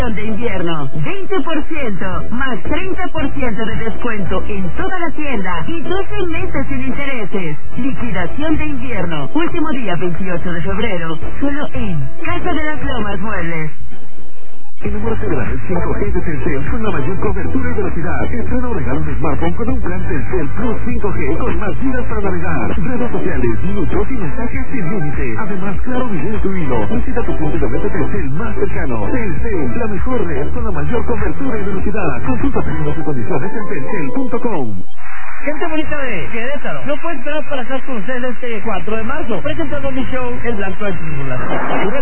de invierno, 20% más 30% de descuento en toda la tienda y 12 meses sin intereses. Liquidación de invierno, último día 28 de febrero, solo en Casa de las Lomas Muebles. Enamórate de la red 5G de Telcel con la mayor cobertura y velocidad. Estrena o regala un smartphone con un plan Telcel Plus 5G con más gigas para navegar, redes sociales, minutos y mensajes sin límite. Además, claro video incluido. Visita tu punto de venta Telcel más cercano. Telcel, la mejor red con la mayor cobertura y velocidad. Consulta términos y condiciones en telcel.com. Gente bonita de Querétaro, no puedo esperar para estar con ustedes este 4 de marzo, presentando mi show El Blanco de Tribulación.